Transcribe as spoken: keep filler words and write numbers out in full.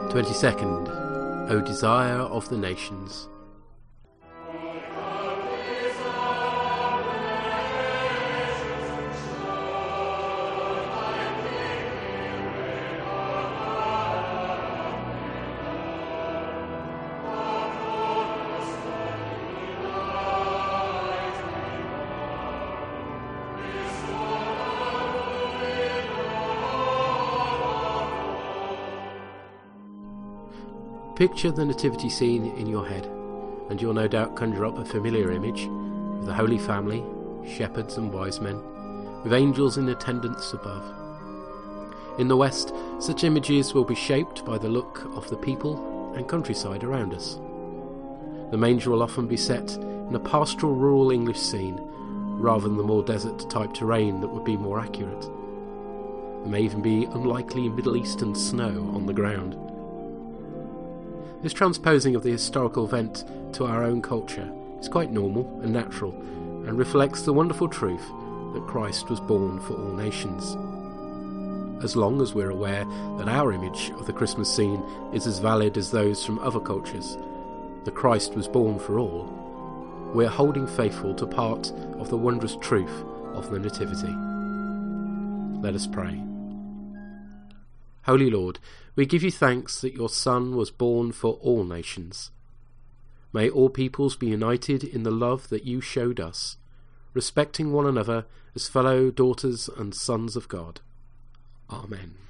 twenty-second, O Desire of the Nations. Picture the nativity scene in your head, and you'll no doubt conjure up a familiar image of the Holy Family, shepherds and wise men, with angels in attendance above. In the West, such images will be shaped by the look of the people and countryside around us. The manger will often be set in a pastoral rural English scene, rather than the more desert-type terrain that would be more accurate. There may even be unlikely Middle Eastern snow on the ground. This transposing of the historical event to our own culture is quite normal and natural, and reflects the wonderful truth that Christ was born for all nations. As long as we're aware that our image of the Christmas scene is as valid as those from other cultures, that Christ was born for all, we're holding faithful to part of the wondrous truth of the Nativity. Let us pray. Holy Lord, we give you thanks that your Son was born for all nations. May all peoples be united in the love that you showed us, respecting one another as fellow daughters and sons of God. Amen.